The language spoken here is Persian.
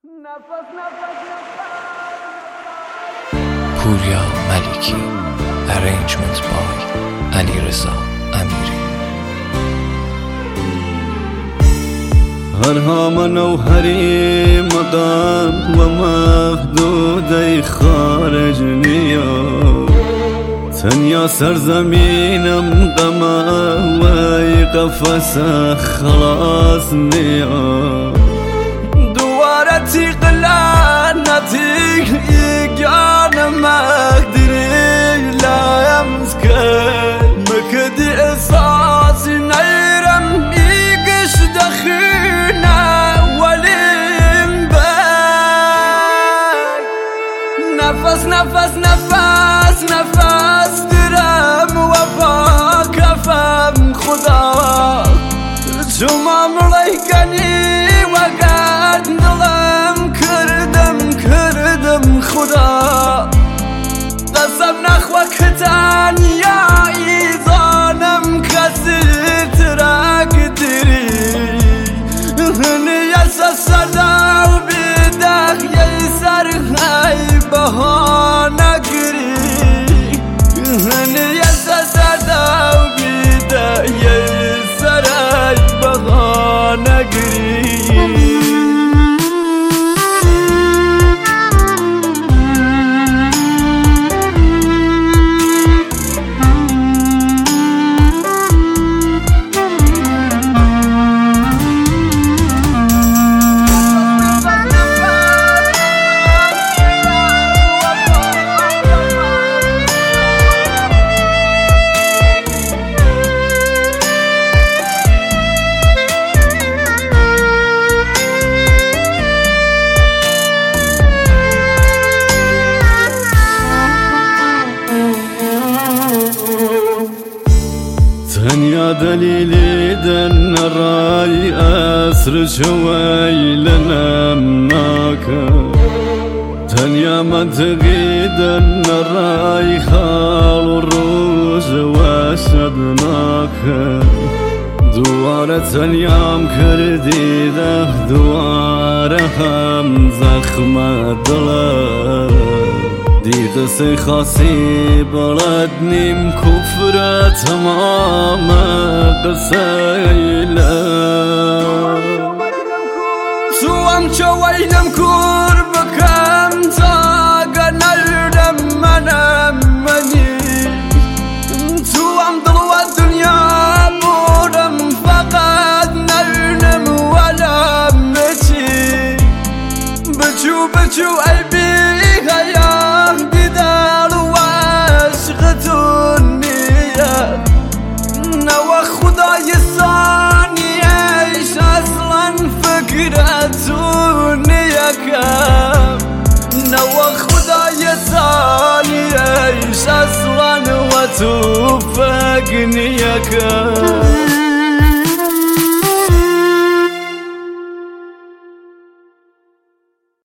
پوریا ملیکی. Arrangement by علیرضا امیری. هرها منوهری مقام ومحدودی خارج نیا تنیا سرزمینم قماوی قفص خلاص نیا دوارتی قلانتی یگان مقدری لایم زکر مکدی احساسی نیرم ایگش دخینا ولیم بای نفس نفس نفس نفس درم و با کفم خدا شما ملیکنی و گندلم کردم خدا قسم نخوا کتن یا ایزانم کسی ترک دیری نیسا صدا و بیدخ یی سرخی بهانه گری نیسا صدا و بیدخ یی سرخی بهانه گری تنیا دلیلی دن رای اسر شوی لنم ناکه تنیا منطقی دن رای خال و روز و شدناکه دواره تنیام کردی ده دواره هم زخم دلم دی قصه خاصی بلد نیم کفر تمام قصه ایلم تو هم چوینم کور بکم تاگه نردم منم منی تو هم دل و دنیا بودم فقط نرنم ولم مچی بچو بچو ای بی غیام دیدار و عشقتون نیه نو خدای ثانیش اصلا فکرتون نیه کم نو خدای ثانیش اصلا و تو فکر نیه کم